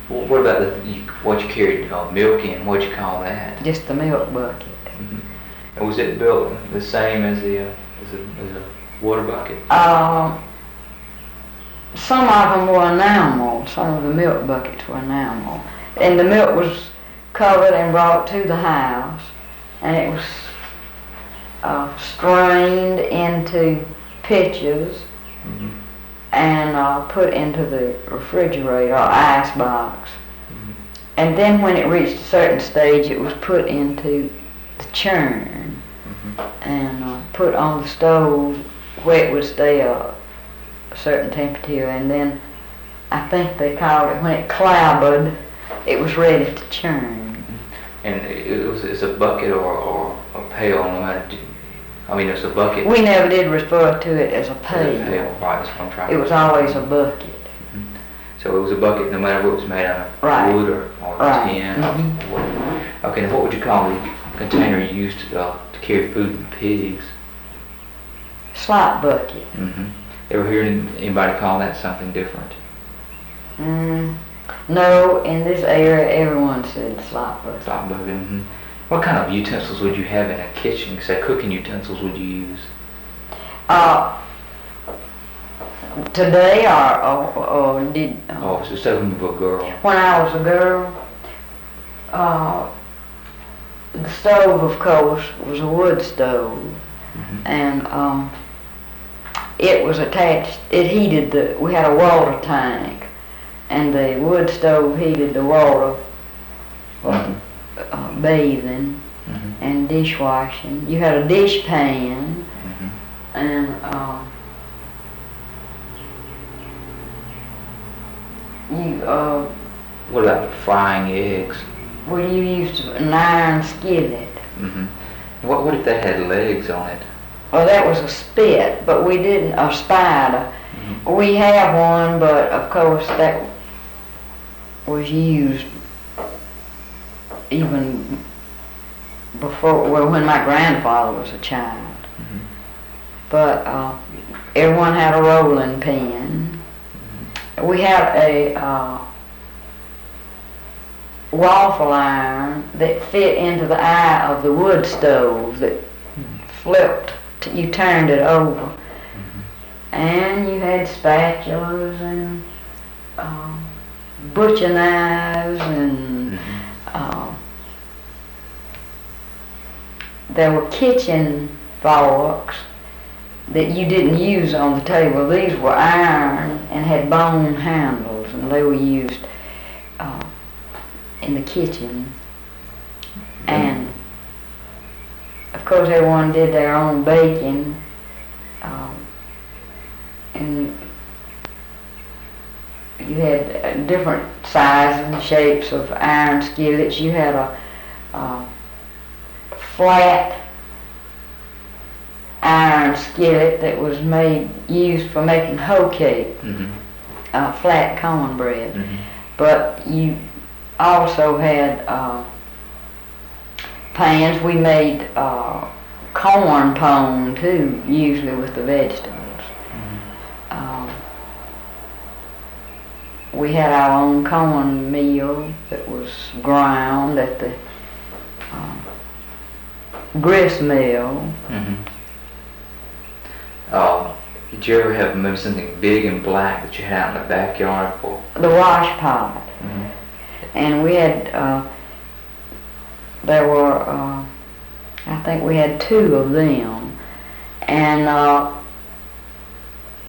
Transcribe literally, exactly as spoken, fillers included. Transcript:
Well, what about the you, what you carried uh, milk in? What'd you call that? Just the milk bucket. Mm-hmm. And was it built the same as the uh, as, a, as a water bucket? Um, some of them were enamel. Some of the milk buckets were enamel, and the milk was covered and brought to the house, and it was uh, strained into pitchers. Mm-hmm. And uh, put into the refrigerator or ice box. Mm-hmm. And then when it reached a certain stage, it was put into the churn Mm-hmm. and uh, put on the stove where it would stay a, a certain temperature. And then I think they called it, when it clabbered, it was ready to churn. Mm-hmm. And it was it's a bucket or, or a pail, no matter. I mean, it's a bucket. We never did refer to it as a pail. Pail, right, that's what I'm trying It to was always a bucket. Mm-hmm. So it was a bucket no matter what it was made out of, Right. wood or, or Right. tin. Mm-hmm. Or what. Okay, now what would you call the container you used to, uh, to carry food and pigs? Slop bucket. Mm-hmm. Ever hear anybody call that something different? Mm, no, in this area, everyone said slop bucket. Slop bucket. Mm-hmm. What kind of utensils would you have in a kitchen? Say, cooking utensils would you use? Uh, today, or, or, or did uh, Oh, so say when you were a girl. when I was a girl, uh, the stove, of course, was a wood stove, Mm-hmm. and um, it was attached. It heated the. We had a water tank, and the wood stove heated the water for Mm-hmm. uh, bathing Mm-hmm. and dishwashing. You had a dish pan, Mm-hmm. and uh, you uh, What about frying eggs? well, you used an iron skillet. Mm-hmm. What what if that had legs on it? Well, that was a spit, but we didn't, a spider. Mm-hmm. We have one, but of course that was used even before, well, when my grandfather was a child. Mm-hmm. But uh, everyone had a rolling pin. Mm-hmm. We had a uh, waffle iron that fit into the eye of the wood stove that flipped. T- you turned it over, Mm-hmm. and you had spatulas and uh, butcher knives, and Mm-hmm. uh, there were kitchen forks that you didn't use on the table. These were iron and had bone handles, and they were used uh, in the kitchen. And of course, everyone did their own baking, um, and you had uh, different sizes and shapes of iron skillets. You had a uh, flat iron skillet that was made used for making hoe cake, Mm-hmm. uh, flat cornbread. Mm-hmm. But you also had uh, pans. We made uh, corn pone too, usually with the vegetables. Mm-hmm. Um, we had our own corn meal that was ground at the uh, grist mill. Mm-hmm. Uh, did you ever have maybe something big and black that you had out in the backyard for? The wash pot. Mm-hmm. And we had, uh, there were, uh, I think we had two of them. And uh,